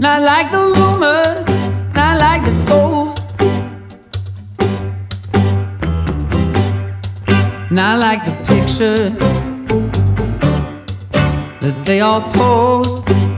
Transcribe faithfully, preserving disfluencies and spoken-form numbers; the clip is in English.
Not like the rumors, not like the ghosts, not like the pictures that they all post.